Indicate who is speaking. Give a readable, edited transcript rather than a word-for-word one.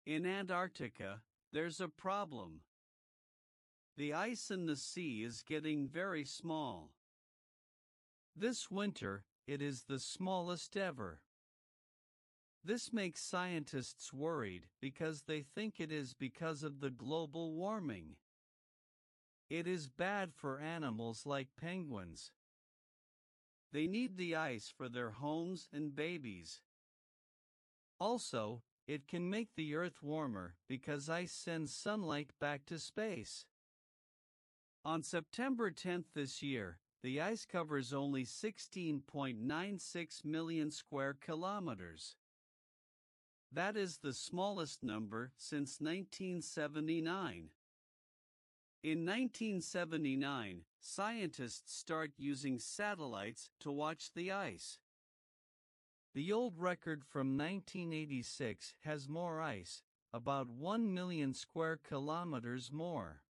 Speaker 1: In Antarctica, there's a problem. The ice in the sea is getting very small. This winter, it is the smallest ever. This makes scientists worried because they think it is because of the global warming. It is bad for animals like penguins. They need the ice for their homes and babies. Also, it can make the Earth warmer because ice sends sunlight back to space. On September 10th this year, the ice covers only 16.96 million square kilometers. That is the smallest number since 1979. In 1979, scientists start using satellites to watch the ice. The old record from 1986 has more ice, about 1 million square kilometers more.